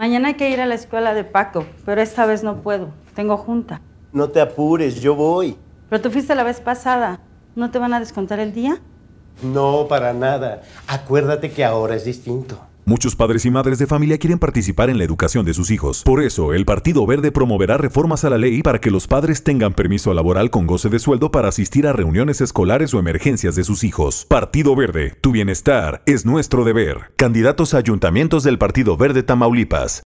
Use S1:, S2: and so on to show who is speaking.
S1: Mañana hay que ir a la escuela de Paco, pero esta vez no puedo. Tengo junta.
S2: No te apures, yo voy.
S1: Pero tú fuiste la vez pasada. ¿No te van a descontar el día?
S2: No, para nada. Acuérdate que ahora es distinto.
S3: Muchos padres y madres de familia quieren participar en la educación de sus hijos. Por eso, el Partido Verde promoverá reformas a la ley para que los padres tengan permiso laboral con goce de sueldo para asistir a reuniones escolares o emergencias de sus hijos. Partido Verde, tu bienestar es nuestro deber. Candidatos a ayuntamientos del Partido Verde Tamaulipas.